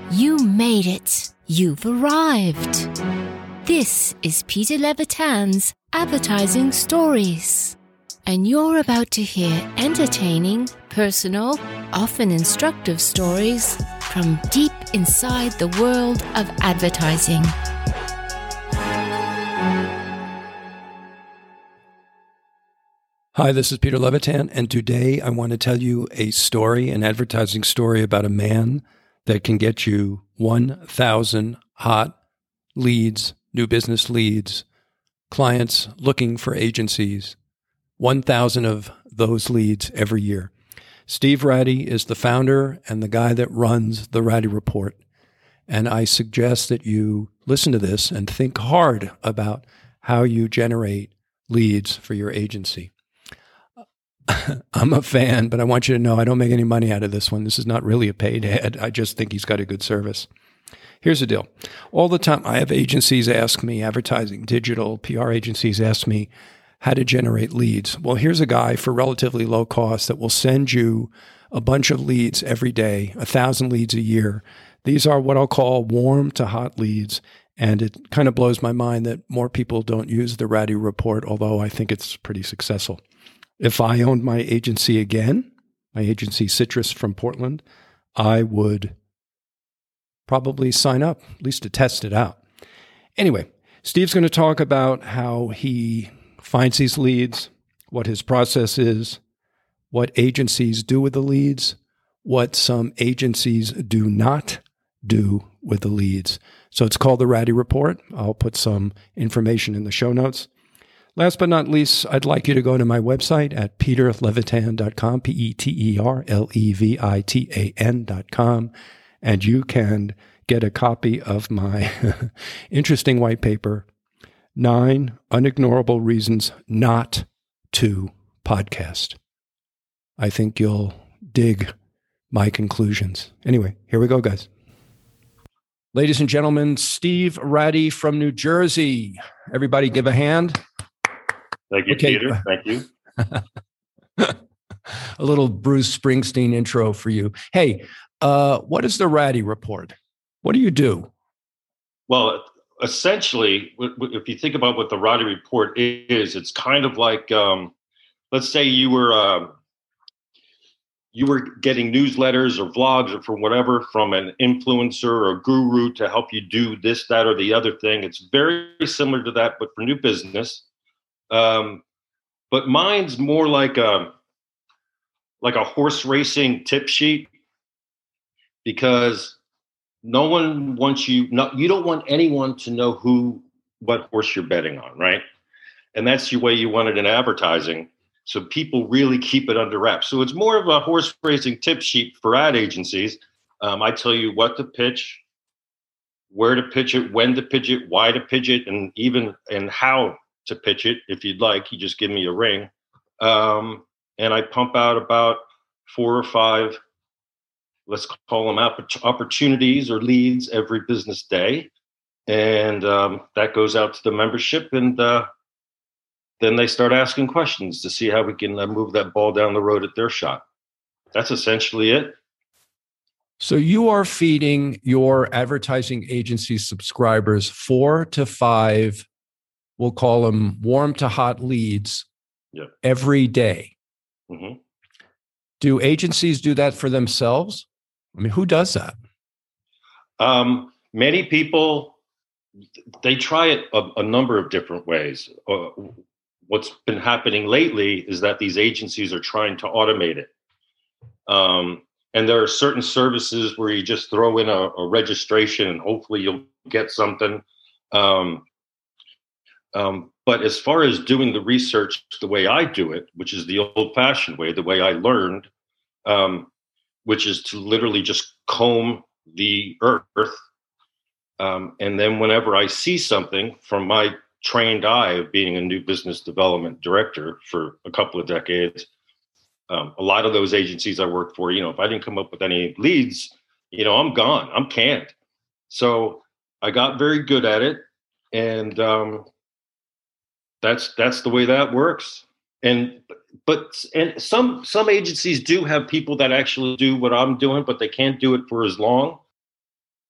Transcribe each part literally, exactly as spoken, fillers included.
You made it. You've arrived. This is Peter Levitan's Advertising Stories. And you're about to hear entertaining, personal, often instructive stories from deep inside the world of advertising. Hi, this is Peter Levitan, and today I want to tell you a story, an advertising story about a man that can get you one thousand hot leads, new business leads, clients looking for agencies, one thousand of those leads every year. Steve Ratty is the founder and the guy that runs the Ratty Report, and I suggest that you listen to this and think hard about how you generate leads for your agency. I'm a fan, but I want you to know I don't make any money out of this one. This is not really a paid ad. I just think he's got a good service. Here's the deal. All the time I have agencies ask me, advertising, digital, P R agencies ask me how to generate leads. Well, here's a guy for relatively low cost that will send you a bunch of leads every day, a thousand leads a year. These are what I'll call warm to hot leads. And it kind of blows my mind that more people don't use the Ratty Report, although I think it's pretty successful. If I owned my agency again, my agency Citrus from Portland, I would probably sign up, at least to test it out. Anyway, Steve's going to talk about how he finds these leads, what his process is, what agencies do with the leads, what some agencies do not do with the leads. So it's called the Ratty Report. I'll put some information in the show notes. Last but not least, I'd like you to go to my website at peter levitan dot com, P E T E R L E V I T A N dot com, and you can get a copy of my interesting white paper, Nine Unignorable Reasons Not to Podcast. I think you'll dig my conclusions. Anyway, here we go, guys. Ladies and gentlemen, Steve Ratty from New Jersey. Everybody give a hand. Thank you, okay. Peter. Thank you. A little Bruce Springsteen intro for you. Hey, uh, what is the Ratty Report? What do you do? Well, essentially, if you think about what the Ratty Report is, it's kind of like, um, let's say you were uh, you were getting newsletters or vlogs or from whatever from an influencer or a guru to help you do this, that, or the other thing. It's very similar to that, but for new business. Um, but mine's more like a like a horse racing tip sheet, because no one wants you. No, you don't want anyone to know who what horse you're betting on, right? And that's the way you want it in advertising. So people really keep it under wraps. So it's more of a horse racing tip sheet for ad agencies. Um, I tell you what to pitch, where to pitch it, when to pitch it, why to pitch it, and even and how to pitch it. If you'd like, you just give me a ring. Um, and I pump out about four or five, let's call them opportunities or leads every business day. And um, that goes out to the membership. And uh, then they start asking questions to see how we can uh, move that ball down the road at their shot. That's essentially it. So you are feeding your advertising agency subscribers four to five, we'll call them warm to hot leads, yeah, every day. Mm-hmm. Do agencies do that for themselves? I mean, who does that? Um, many people, they try it a, a number of different ways. Uh, what's been happening lately is that these agencies are trying to automate it. Um, and there are certain services where you just throw in a, a registration and hopefully you'll get something. Um, Um, but as far as doing the research the way I do it, which is the old-fashioned way, the way I learned, um, which is to literally just comb the earth. Um, and then whenever I see something from my trained eye of being a new business development director for a couple of decades, um, a lot of those agencies I worked for, you know, if I didn't come up with any leads, you know, I'm gone, I'm canned. So I got very good at it. And, um, That's that's the way that works. And but and some some agencies do have people that actually do what I'm doing, but they can't do it for as long.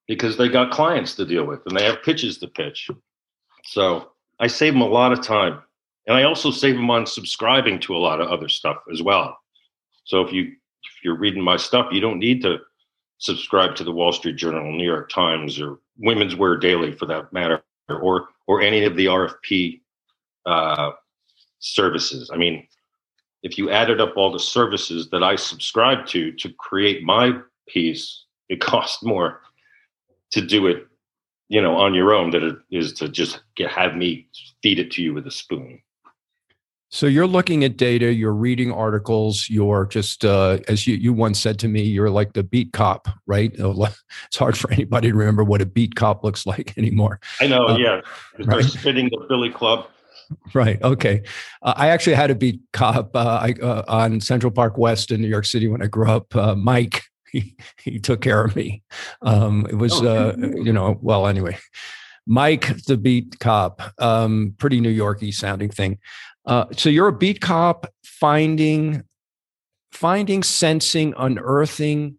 because they got clients to deal with and they have pitches to pitch. So I save them a lot of time. And I also save them on subscribing to a lot of other stuff as well. So if you if you're reading my stuff, you don't need to subscribe to the Wall Street Journal, New York Times, or Women's Wear Daily for that matter, or or any of the R F P uh, services. I mean, if you added up all the services that I subscribe to to create my piece, it costs more to do it, you know, on your own than it is to just get, have me feed it to you with a spoon. So you're looking at data, you're reading articles, you're just, uh, as you, you once said to me, you're like the beat cop, right? It's hard for anybody to remember what a beat cop looks like anymore. I know, uh, yeah. Right? They're spinning the Billy Club. Right. Okay. Uh, I actually had a beat cop uh, I, uh, on Central Park West in New York City when I grew up. Uh, Mike, he, he took care of me. Um, it was, Oh. uh, you know, well, anyway, Mike, the beat cop, um, pretty New Yorky sounding thing. Uh, so you're a beat cop finding, finding, sensing, unearthing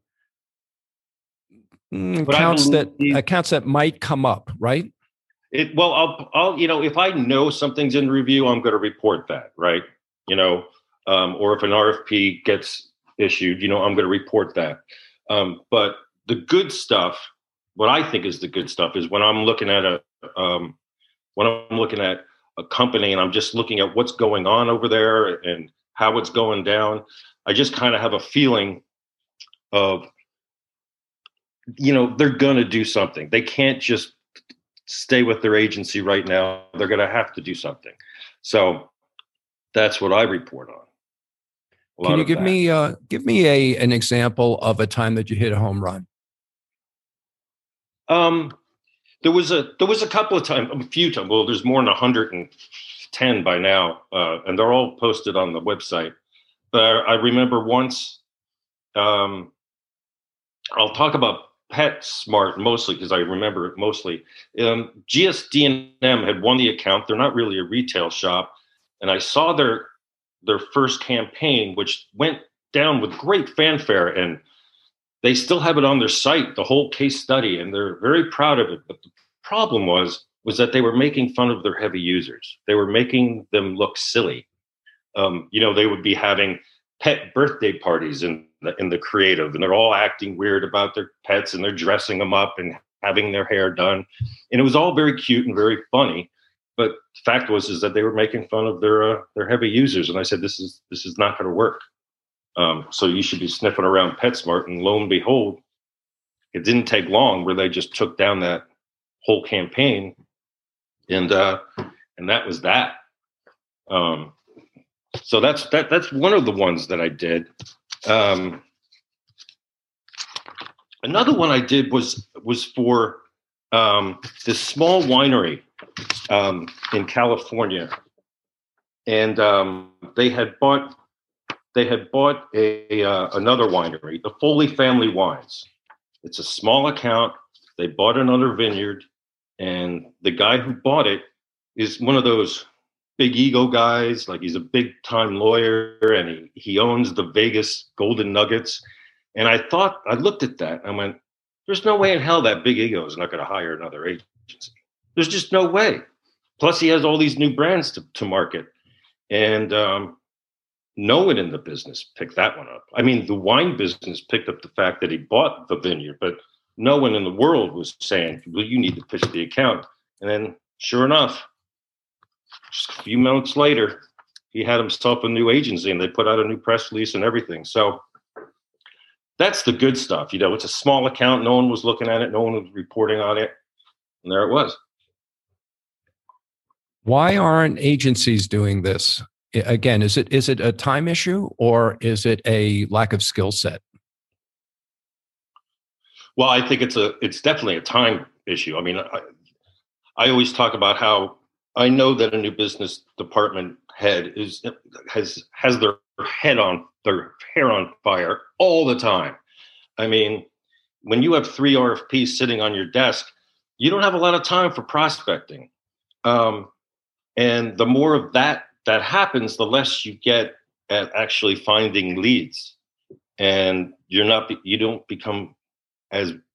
mm, accounts that accounts that might come up, right? It, well, I'll, I'll, you know, if I know something's in review, I'm going to report that, right? You know, um, or if an R F P gets issued, you know, I'm going to report that. Um, but the good stuff, what I think is the good stuff, is when I'm looking at a, um, when I'm looking at a company and I'm just looking at what's going on over there and how it's going down. I just kind of have a feeling of, you know, they're going to do something. They can't just stay with their agency right now. They're going to have to do something. So that's what I report on. Can you give that. me uh, give me a an example of a time that you hit a home run? Um, there was a there was a couple of times, a few times. Well, there's more than one hundred ten by now, uh, and they're all posted on the website. But I, I remember once. Um, I'll talk about PetSmart mostly because I remember it mostly. Um, G S D and M had won the account. They're not really a retail shop, and I saw their their first campaign, which went down with great fanfare, and they still have it on their site, the whole case study, and they're very proud of it. But the problem was was that they were making fun of their heavy users. They were making them look silly. Um, you know, they would be having pet birthday parties in the, in the creative, and they're all acting weird about their pets, and they're dressing them up and having their hair done. And it was all very cute and very funny. But the fact was is that they were making fun of their uh, their heavy users. And I said, this is this is not going to work. Um, so you should be sniffing around PetSmart. And lo and behold, it didn't take long where they just took down that whole campaign. And uh, and that was that. Um, so that's that that's one of the ones that I did. Um, another one I did was was for um, this small winery um, in California, and um, they had bought they had bought a uh, another winery, the Foley Family Wines. It's a small account. They bought another vineyard, and the guy who bought it is one of those big ego guys, like he's a big time lawyer, and he, he owns the Vegas Golden Nuggets. And I thought, I looked at that, and I went, there's no way in hell that big ego is not going to hire another agency. There's just no way. Plus, he has all these new brands to, to market. And um, no one in the business picked that one up. I mean, the wine business picked up the fact that he bought the vineyard, but no one in the world was saying, well, you need to pitch the account. And then, sure enough, just a few months later, he had himself a new agency, and they put out a new press release and everything. So that's the good stuff. You know, it's a small account. No one was looking at it. No one was reporting on it. And there it was. Why aren't agencies doing this? Again, is it is it a time issue, or is it a lack of skill set? Well, I think it's a it's definitely a time issue. I mean, I, I always talk about how I know that a new business department head is has has their head on their hair on fire all the time. I mean, when you have three R F Ps sitting on your desk, you don't have a lot of time for prospecting. Um, and the more of that that happens, the less you get at actually finding leads, and you're not you don't become as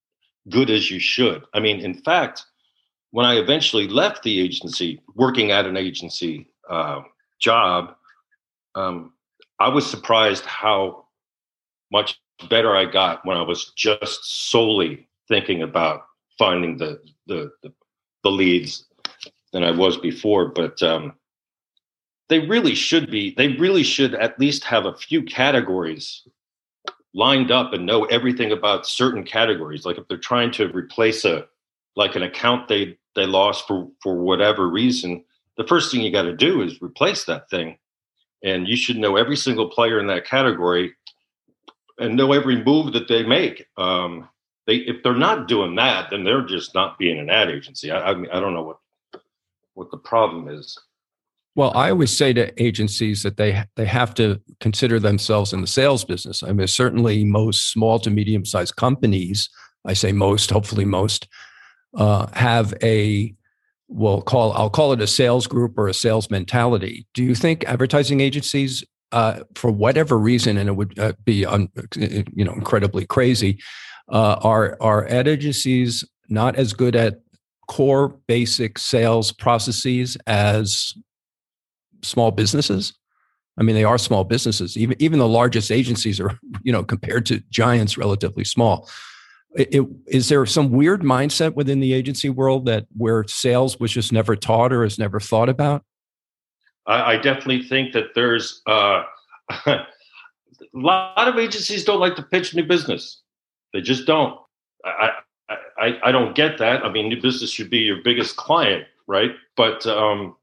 good as you should. I mean, in fact, when I eventually left the agency, working at an agency uh, job, um, I was surprised how much better I got when I was just solely thinking about finding the the the, the leads than I was before. But um, they really should be. They really should at least have a few categories lined up and know everything about certain categories. Like if they're trying to replace a like an account they they lost for for whatever reason, the first thing you got to do is replace that thing, and you should know every single player in that category and know every move that they make. Um, they if they're not doing that, then they're just not being an ad agency. I I, mean, I don't know what what the problem is. Well, I always say to agencies that they they have to consider themselves in the sales business. I mean, certainly most small to medium-sized companies, I say most, hopefully most, uh, have a, well, call I'll call it a sales group or a sales mentality. Do you think advertising agencies, uh, for whatever reason, and it would uh, be un, you know incredibly crazy, uh, are are ad agencies not as good at core basic sales processes as small businesses? I mean, they are small businesses. Even even the largest agencies are, you know, compared to giants, relatively small. It, it, is there some weird mindset within the agency world that where sales was just never taught or is never thought about? I, I definitely think that there's uh, a lot of agencies don't like to pitch new business. They just don't. I, I I don't get that. I mean, new business should be your biggest client, right? But um,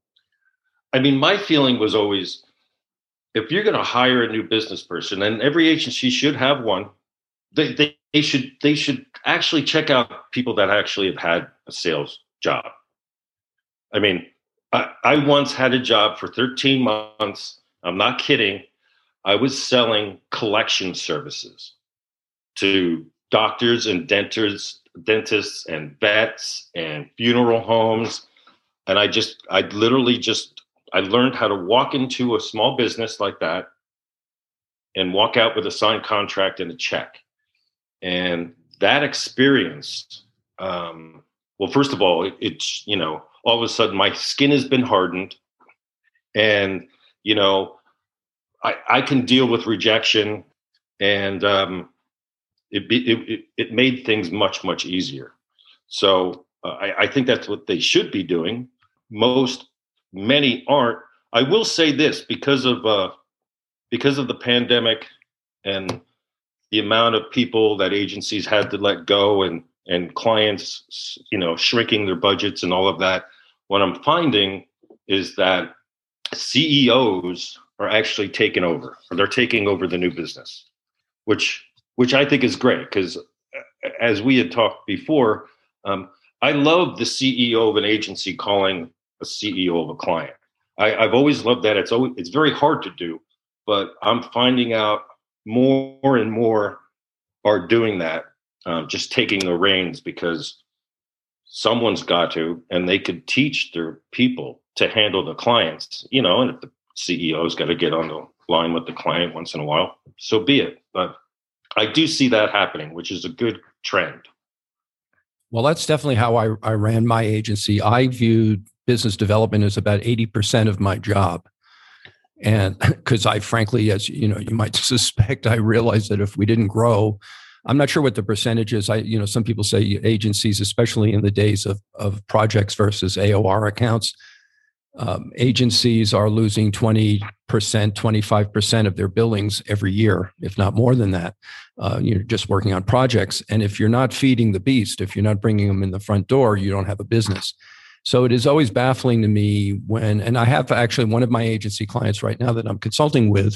I mean, my feeling was always, if you're going to hire a new business person, and every agency should have one, they, they they should they should actually check out people that actually have had a sales job. I mean, I, I once had a job for thirteen months. I'm not kidding. I was selling collection services to doctors and dentists, dentists and vets and funeral homes, and I just I literally just. I learned how to walk into a small business like that and walk out with a signed contract and a check. And that experience, um, well, first of all, it, it's, you know, all of a sudden my skin has been hardened and, you know, I, I can deal with rejection, and um, it, be, it, it made things much, much easier. So uh, I, I think that's what they should be doing. Most Many aren't. I will say this, because of uh, because of the pandemic and the amount of people that agencies had to let go, and and clients, you know, shrinking their budgets and all of that. What I'm finding is that C E Os are actually taking over, or they're taking over the new business, which which I think is great, because as we had talked before, um, I love the C E O of an agency calling a C E O of a client. I, I've always loved that. It's always, it's very hard to do, but I'm finding out more and more are doing that, um, just taking the reins, because someone's got to, and they could teach their people to handle the clients, you know, and if the C E O's got to get on the line with the client once in a while, so be it. But I do see that happening, which is a good trend. Well, that's definitely how I, I ran my agency. I viewed business development as about eighty percent of my job. And because I frankly, as you know, you might suspect, I realized that if we didn't grow, I'm not sure what the percentage is. I, you know, some people say agencies, especially in the days of, of projects versus A O R accounts, um, agencies are losing twenty percent, twenty-five percent of their billings every year, if not more than that. Uh, you're just working on projects. And if you're not feeding the beast, if you're not bringing them in the front door, you don't have a business. So it is always baffling to me when, and I have actually one of my agency clients right now that I'm consulting with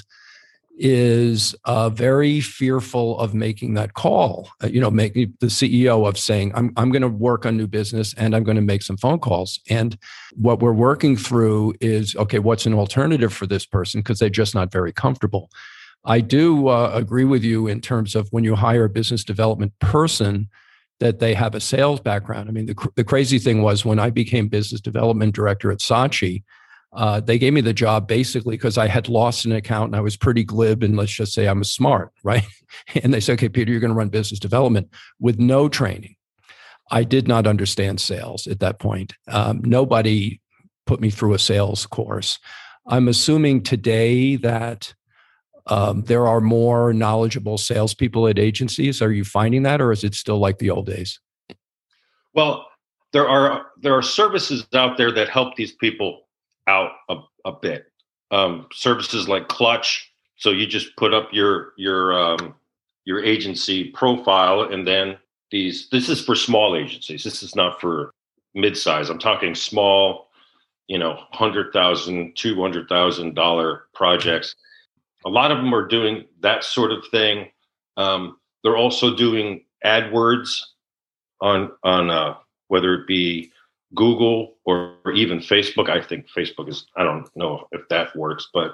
is uh, very fearful of making that call, uh, you know, making the C E O of saying, I'm, I'm going to work on new business and I'm going to make some phone calls. And what we're working through is, okay, what's an alternative for this person? Because they're just not very comfortable. I do uh, agree with you in terms of when you hire a business development person, that they have a sales background. I mean, the, the crazy thing was when I became business development director at Saatchi, Uh, they gave me the job basically because I had lost an account and I was pretty glib and let's just say I'm smart, right? And they said, okay, Peter, you're going to run business development with no training. I did not understand sales at that point. Um, nobody put me through a sales course. I'm assuming today that um, there are more knowledgeable salespeople at agencies. Are you finding that, or is it still like the old days? Well, there are there are services out there that help these people out a, a bit. Um, services like Clutch. So you just put up your your um, your agency profile, and then these. This is for small agencies. This is not for mid-size. I'm talking small, you know, hundred thousand, two hundred thousand dollar projects. A lot of them are doing that sort of thing. Um, they're also doing AdWords on on uh, whether it be Google or, or even Facebook. I think Facebook is, I don't know if that works, but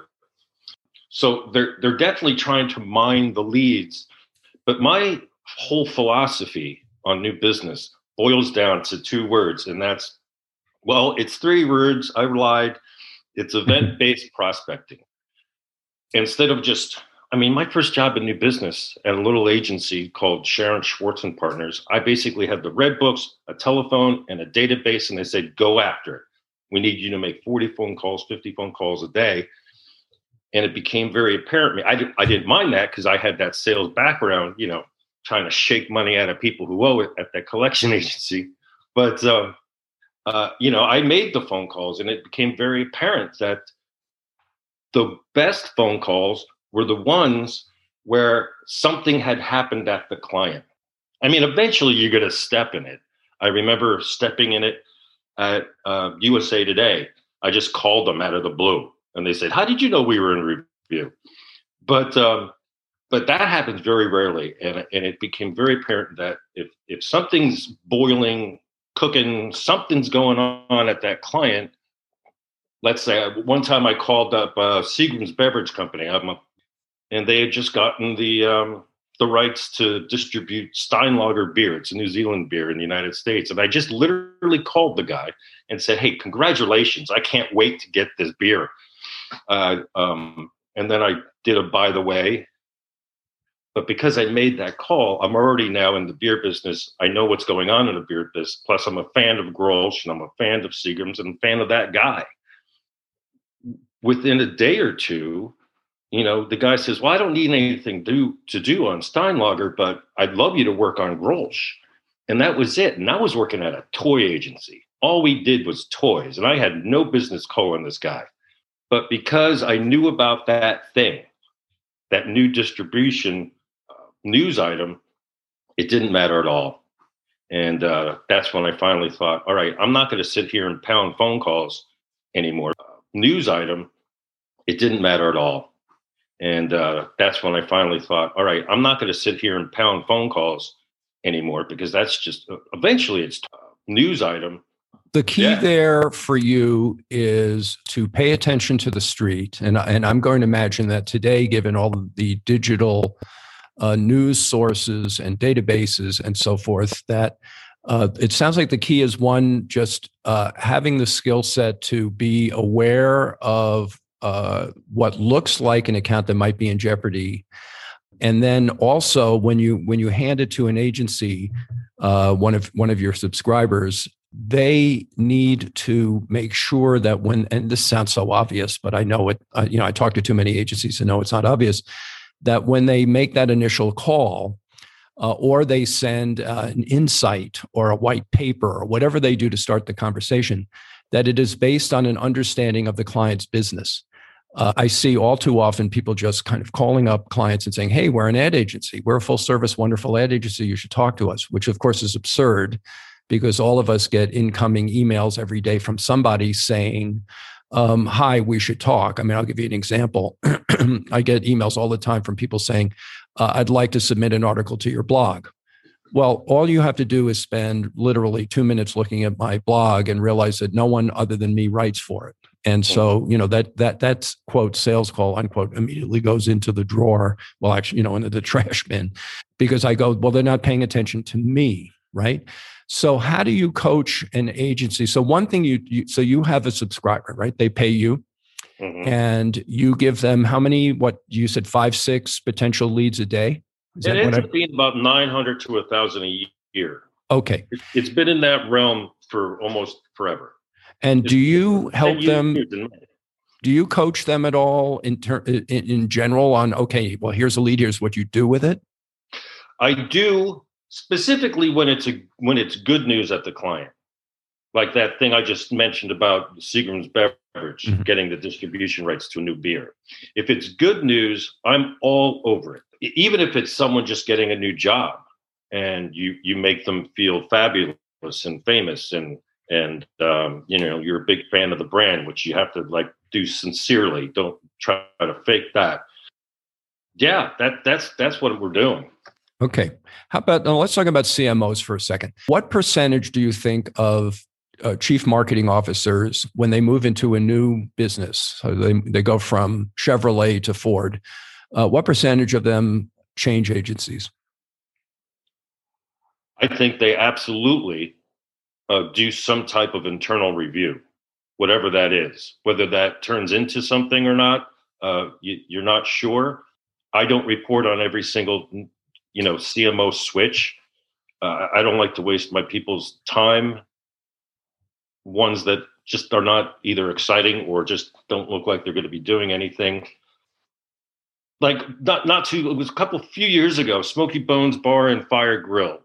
so they're they're definitely trying to mine the leads. But my whole philosophy on new business boils down to two words, and that's, well, it's three words. I lied. It's event-based prospecting. Instead of just, I mean, my first job in new business at a little agency called Sharon Schwartz and Partners, I basically had the red books, a telephone, and a database, and they said, go after it. We need you to make forty phone calls, fifty phone calls a day. And it became very apparent to me. I, did, I didn't mind that because I had that sales background, you know, trying to shake money out of people who owe it at that collection agency. But, uh, uh, you know, I made the phone calls, and it became very apparent that the best phone calls were the ones where something had happened at the client. I mean, eventually you're going to step in it. I remember stepping in it at uh, U S A Today. I just called them out of the blue, and they said, how did you know we were in review? But um, but that happens very rarely, and, and it became very apparent that if, if something's boiling, cooking, something's going on at that client. Let's say one time I called up uh, Seagram's Beverage Company. I'm a And they had just gotten the um, the rights to distribute Steinlager beer. It's a New Zealand beer in the United States. And I just literally called the guy and said, hey, congratulations. I can't wait to get this beer. Uh, um, and then I did a by the way. But because I made that call, I'm already now in the beer business. I know what's going on in the beer business. Plus, I'm a fan of Grolsch, and I'm a fan of Seagram's, and I'm a fan of that guy. Within a day or two, you know, the guy says, well, I don't need anything do, to do on Steinlager, but I'd love you to work on Grolsch. And that was it. And I was working at a toy agency. All we did was toys. And I had no business calling this guy. But because I knew about that thing, that new distribution uh, news item, it didn't matter at all. And uh, that's when I finally thought, all right, I'm not going to sit here and pound phone calls anymore. Uh, news item, it didn't matter at all. And uh, that's when I finally thought, all right, I'm not going to sit here and pound phone calls anymore, because that's just, uh, eventually it's a news item. The key yeah. there for you is to pay attention to the street. And, and I'm going to imagine that today, given all of the digital uh, news sources and databases and so forth, that uh, it sounds like the key is, one, just uh, having the skill set to be aware of Uh, what looks like an account that might be in jeopardy, and then also when you when you hand it to an agency, uh, one of one of your subscribers, they need to make sure that when, and this sounds so obvious, but I know it. Uh, you know, I talk to too many agencies to know it's not obvious, that when they make that initial call, uh, or they send uh, an insight or a white paper or whatever they do to start the conversation, that it is based on an understanding of the client's business. Uh, I see all too often people just kind of calling up clients and saying, hey, we're an ad agency. We're a full service, wonderful ad agency. You should talk to us, which of course is absurd, because all of us get incoming emails every day from somebody saying, um, hi, we should talk. I mean, I'll give you an example. I get emails all the time from people saying, uh, I'd like to submit an article to your blog. Well, all you have to do is spend literally two minutes looking at my blog and realize that no one other than me writes for it. And so, you know, that that that's quote sales call, unquote, immediately goes into the drawer. Well, actually, you know, into the trash bin, because I go, well, they're not paying attention to me. right? So how do you coach an agency? So one thing you, you so you have a subscriber, right? They pay you. Mm-hmm. And you give them how many, what you said, five, six potential leads a day? Is it ends up I... being about nine hundred to one thousand a year. Okay. It's been in that realm for almost forever. And it's do you help them? Do you coach them at all in, ter- in in general on, okay, well, here's a lead, here's what you do with it? I do, specifically when it's a when it's good news at the client. Like that thing I just mentioned about Seagram's Beverage, mm-hmm. getting the distribution rights to a new beer. If it's good news, I'm all over it. Even if it's someone just getting a new job and you you make them feel fabulous and famous and and um, you know, you're a big fan of the brand, which you have to like do sincerely. Don't try to fake that. Yeah, that that's that's what we're doing. Okay. How about, now let's talk about C M Os for a second. What percentage do you think of Uh, chief marketing officers, when they move into a new business, so they, they go from Chevrolet to Ford, uh, what percentage of them change agencies? I think they absolutely uh, do some type of internal review, whatever that is, whether that turns into something or not. Uh, you, you're not sure. I don't report on every single, you know, C M O switch. Uh, I don't like to waste my people's time. Ones that just are not either exciting or just don't look like they're going to be doing anything. Like not not too, it was a couple few years ago, Smoky Bones Bar and Fire Grill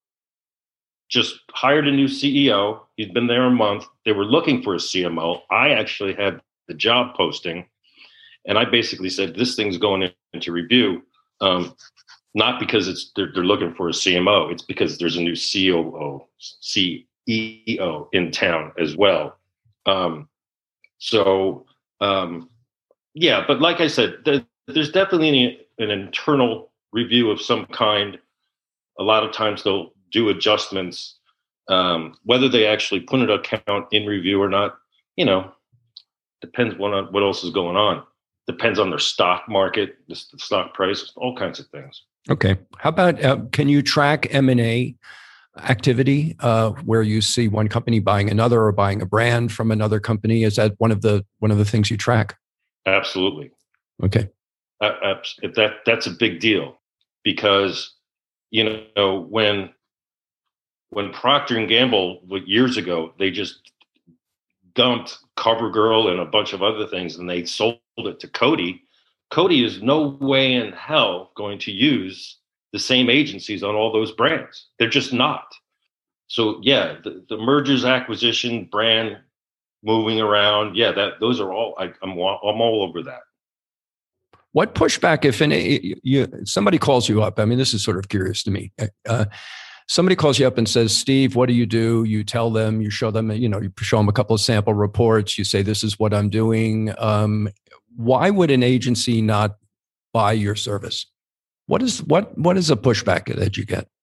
just hired a new C E O. He'd been there a month. They were looking for a C M O. I actually had the job posting, and I basically said, this thing's going into review. Um, not because it's they're, they're looking for a C M O. It's because there's a new C O O, C E O in town as well. Um, so, um, yeah, but like I said, there, there's definitely an, an internal review of some kind. A lot of times they'll do adjustments, um, whether they actually put an account in review or not, you know, depends on what else is going on. Depends on their stock market, the, the stock price, all kinds of things. Okay. How about, uh, can you track M and A activity uh, where you see one company buying another or buying a brand from another company? Is that one of the one of the things you track? Absolutely. Okay. Uh, that that's a big deal because you know when when Procter and Gamble years ago, they just dumped CoverGirl and a bunch of other things, and they sold it to Coty. Coty is no way in hell going to use the same agencies on all those brands. They're just not. So yeah, the, the mergers, acquisition, brand moving around. Yeah, that those are all, I, I'm, I'm all over that. What pushback, if any, you, somebody calls you up? I mean, this is sort of curious to me. Uh, somebody calls you up and says, Steve, what do you do? You tell them, you show them, you know, you show them a couple of sample reports. You say, this is what I'm doing. Um, why would an agency not buy your service? What is what what is a pushback that you get?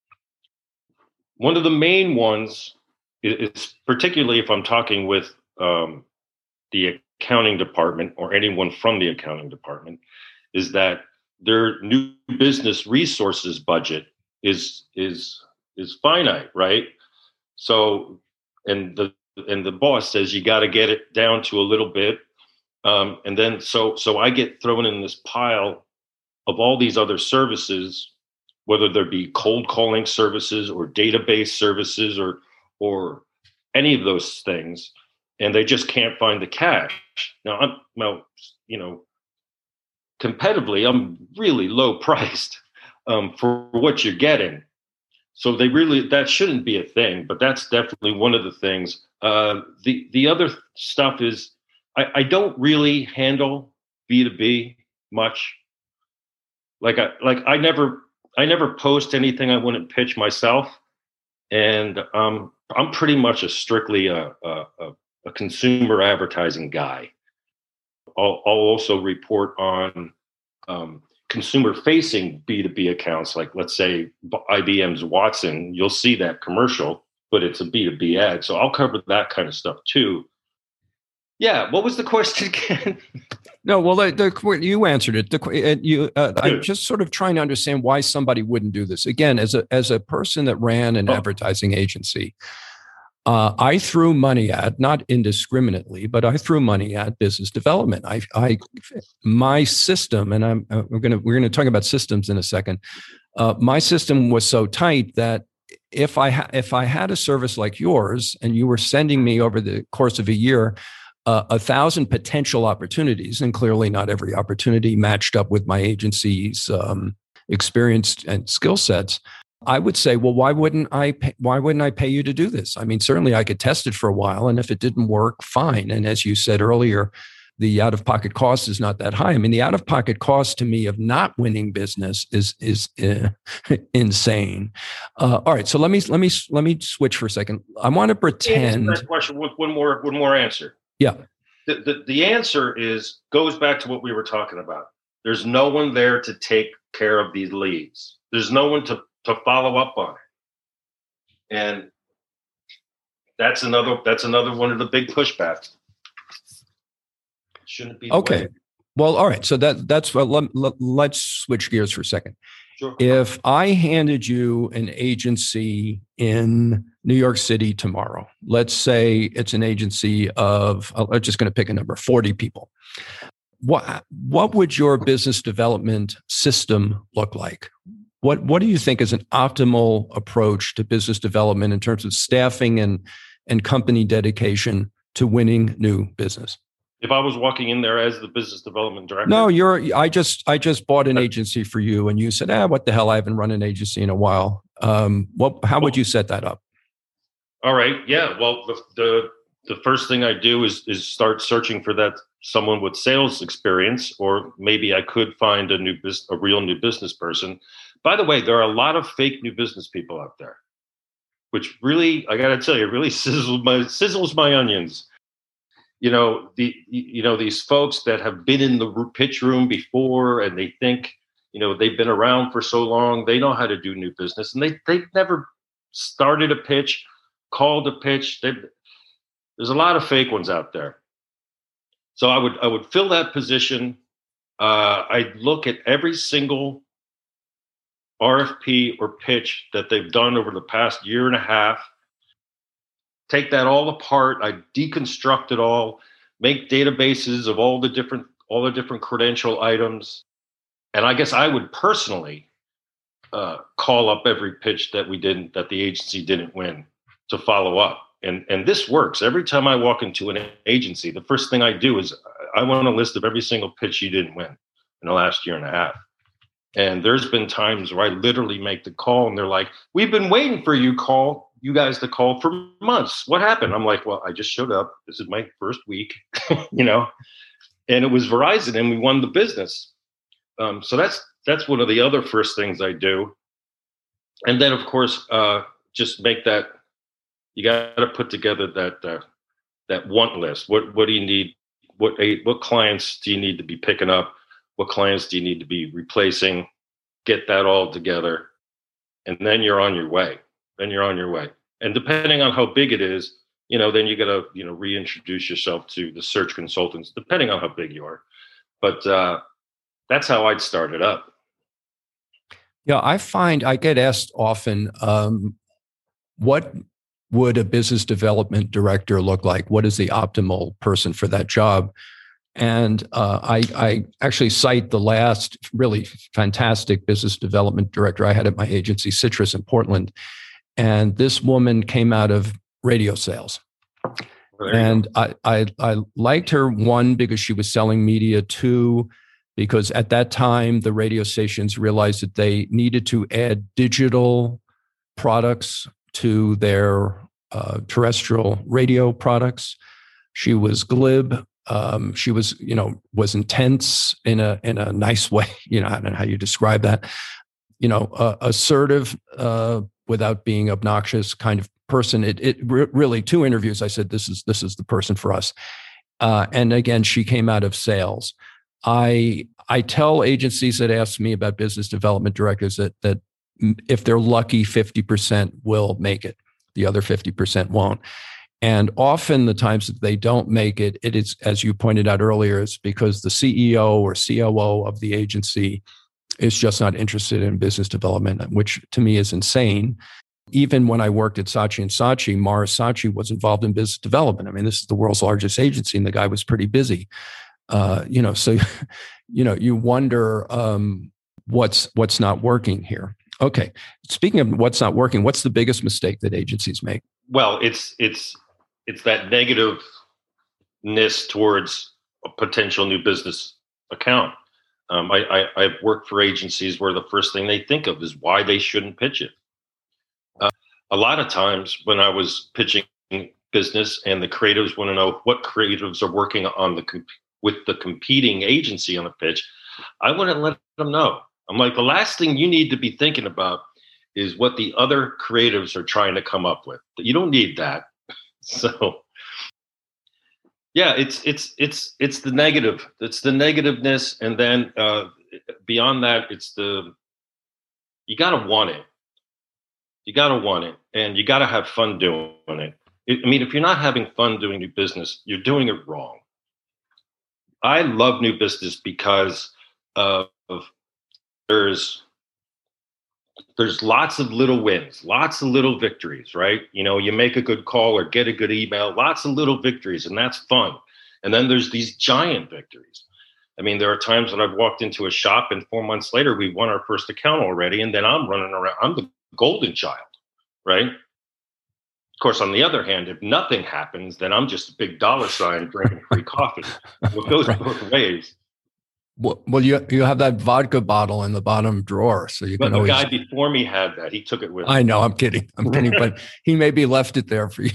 One of the main ones is, particularly if I'm talking with um, the accounting department or anyone from the accounting department, is that their new business resources budget is is is finite, right? So, and the and the boss says you got to get it down to a little bit, um, and then so so I get thrown in this pile of all these other services, whether there be cold calling services or database services or or any of those things, and they just can't find the cash. Now, I'm well, you know, competitively, I'm really low priced um, for what you're getting. So they really, that shouldn't be a thing, but that's definitely one of the things. Uh, the the other stuff is I, I don't really handle B two B much. Like I like I never I never post anything I wouldn't pitch myself, and um, I'm pretty much a strictly a, a, a consumer advertising guy. I'll, I'll also report on um, consumer-facing B two B accounts, like let's say I B M's Watson. You'll see that commercial, but it's a B two B ad, so I'll cover that kind of stuff too. Yeah. What was the question again? No, well, the, the, you answered it. The, you, uh, I'm just sort of trying to understand why somebody wouldn't do this. Again, as a as a person that ran an oh. advertising agency, uh, I threw money at, not indiscriminately, but I threw money at business development. I, I my system, and I'm uh, we're gonna we're gonna talk about systems in a second. Uh, my system was so tight that if I ha- if I had a service like yours, and you were sending me over the course of a year Uh, a thousand potential opportunities, and clearly not every opportunity matched up with my agency's um, experience and skill sets, I would say, well, why wouldn't I pay, why wouldn't I pay you to do this? I mean, certainly I could test it for a while, and if it didn't work, fine. And as you said earlier, the out-of-pocket cost is not that high. I mean, the out-of-pocket cost to me of not winning business is is uh, insane. Uh, all right, so let me let me let me switch for a second. I want to pretend. That question with one more one more answer. Yeah. The, the the answer is goes back to what we were talking about. There's no one there to take care of these leads. There's no one to to follow up on it. And that's another that's another one of the big pushbacks. Shouldn't be the okay. way. Well, all right. So that that's well, let, let, let's switch gears for a second. Sure. If I handed you an agency in New York City tomorrow, let's say it's an agency of, I'm just going to pick a number, forty people. What what would your business development system look like? What what do you think is an optimal approach to business development in terms of staffing and and company dedication to winning new business? If I was walking in there as the business development director? No, you're. I just I just bought an agency for you, and you said, "Ah, what the hell? I haven't run an agency in a while." Um, what? How would you set that up? All right. Yeah. Well, the the, the first thing I do is is start searching for that someone with sales experience, or maybe I could find a new business, a real new business person. By the way, there are a lot of fake new business people out there, which really, I got to tell you, really sizzles my sizzles my onions. You know, the you know these folks that have been in the pitch room before, and they think, you know, they've been around for so long, they know how to do new business, and they they've never started a pitch, called a pitch. They've, there's a lot of fake ones out there. So I would I would fill that position. Uh, I'd look at every single R F P or pitch that they've done over the past year and a half. Take that all apart. I deconstruct it all, make databases of all the different all the different credential items, and I guess I would personally uh, call up every pitch that we didn't that the agency didn't win to follow up. And and this works. Every time I walk into an agency, the first thing I do is I want a list of every single pitch you didn't win in the last year and a half. And there's been times where I literally make the call, and they're like, "We've been waiting for you, call." You guys to call for months. What happened? I'm like, well, I just showed up. This is my first week, you know, and it was Verizon, and we won the business. Um, so that's that's one of the other first things I do. And then, of course, uh, just make that. You got to put together that uh, that want list. What what do you need? What what clients do you need to be picking up? What clients do you need to be replacing? Get that all together, and then you're on your way. Then you're on your way. And depending on how big it is, you know, then you got to, you know, reintroduce yourself to the search consultants, depending on how big you are. But uh, that's how I'd start it up. Yeah, I find I get asked often, um, what would a business development director look like? What is the optimal person for that job? And uh, I, I actually cite the last really fantastic business development director I had at my agency, Citrus in Portland. And this woman came out of radio sales. And I, I, I liked her, one, because she was selling media, two, because at that time, the radio stations realized that they needed to add digital products to their uh, terrestrial radio products. She was glib. Um, she was, you know, was intense in a in a nice way. You know, I don't know how you describe that. You know, uh, assertive uh, without being obnoxious kind of person. It it re- really two interviews. I said this is this is the person for us. Uh, and again, she came out of sales. I I tell agencies that ask me about business development directors that that if they're lucky, fifty percent will make it. The other fifty percent won't. And often the times that they don't make it, it is, as you pointed out earlier, it's because the C E O or C O O of the agency is just not interested in business development, which to me is insane. Even when I worked at Saatchi and Saatchi, Morris Saatchi was involved in business development. I mean, this is the world's largest agency, and the guy was pretty busy. Uh, you know, so you know, you wonder um, what's what's not working here. Okay, speaking of what's not working, what's the biggest mistake that agencies make? Well, it's it's it's that negativeness towards a potential new business account. Um, I, I I've worked for agencies where the first thing they think of is why they shouldn't pitch it. Uh, a lot of times when I was pitching business and the creatives want to know what creatives are working on the comp- with the competing agency on the pitch, I wouldn't let them know. I'm like, the last thing you need to be thinking about is what the other creatives are trying to come up with. You don't need that. So yeah, it's it's it's it's the negative. It's the negativeness, and then uh, beyond that, it's the you gotta want it. You gotta want it, and you gotta have fun doing it. it. I mean, if you're not having fun doing new business, you're doing it wrong. I love new business because of there's there's lots of little wins, lots of little victories, right? You know, you make a good call or get a good email, lots of little victories, and that's fun. And then there's these giant victories. I mean, there are times that I've walked into a shop and four months later, we won our first account already, and then I'm running around. I'm the golden child, right? Of course, on the other hand, if nothing happens, then I'm just a big dollar sign drinking free coffee. It goes right. both ways. Well, well, you you have that vodka bottle in the bottom drawer, so you but can the always. The guy before me had that. He took it with him. I know. I'm kidding. I'm kidding. But he maybe left it there for you.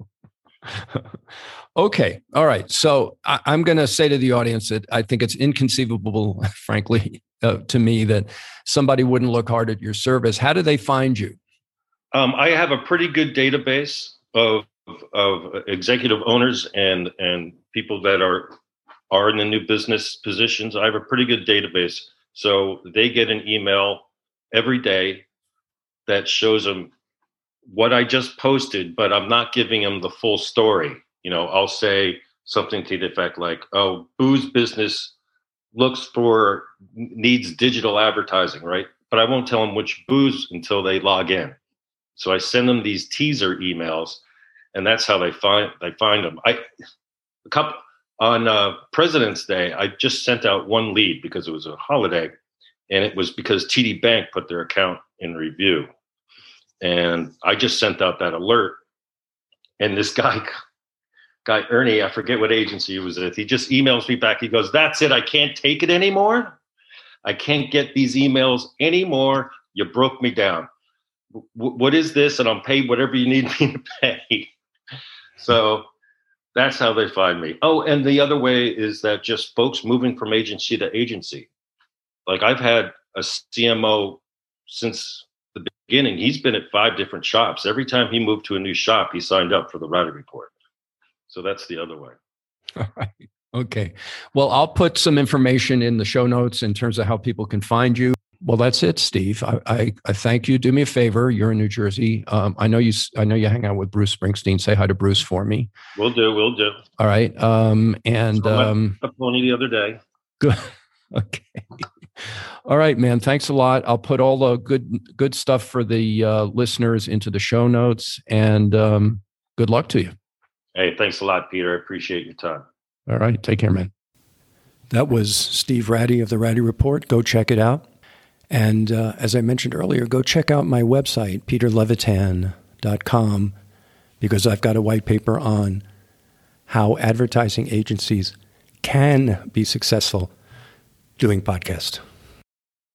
Okay. All right. So I, I'm going to say to the audience that I think it's inconceivable, frankly, uh, to me, that somebody wouldn't look hard at your service. How do they find you? Um, I have a pretty good database of of executive owners and and people that are. are in the new business positions. I have a pretty good database. So they get an email every day that shows them what I just posted, but I'm not giving them the full story. You know, I'll say something to the effect like, oh, Boo's business looks for, needs digital advertising, right? But I won't tell them which Boo's until they log in. So I send them these teaser emails, and that's how they find, they find them. I, a couple, On uh, President's Day, I just sent out one lead because it was a holiday, and it was because T D Bank put their account in review. And I just sent out that alert. And this guy, guy Ernie, I forget what agency he was at, he just emails me back. He goes, that's it. I can't take it anymore. I can't get these emails anymore. You broke me down. W- what is this? And I'll pay whatever you need me to pay. So that's how they find me. Oh, and the other way is that just folks moving from agency to agency. Like I've had a C M O since the beginning. He's been at five different shops. Every time he moved to a new shop, he signed up for the Rowdy Report. So that's the other way. All right. Okay. Well, I'll put some information in the show notes in terms of how people can find you. Well, that's it, Steve. I, I, I thank you. Do me a favor. You're in New Jersey. Um, I know you. I know you hang out with Bruce Springsteen. Say hi to Bruce for me. We'll do. We'll do. All right. Um, and um, a pony the other day. Good. Okay. All right, man. Thanks a lot. I'll put all the good good stuff for the uh, listeners into the show notes. And um, good luck to you. Hey, thanks a lot, Peter. I appreciate your time. All right. Take care, man. That was Steve Rowdy of the Rowdy Report. Go check it out. And uh, as I mentioned earlier, go check out my website, peter levitan dot com, because I've got a white paper on how advertising agencies can be successful doing podcasts.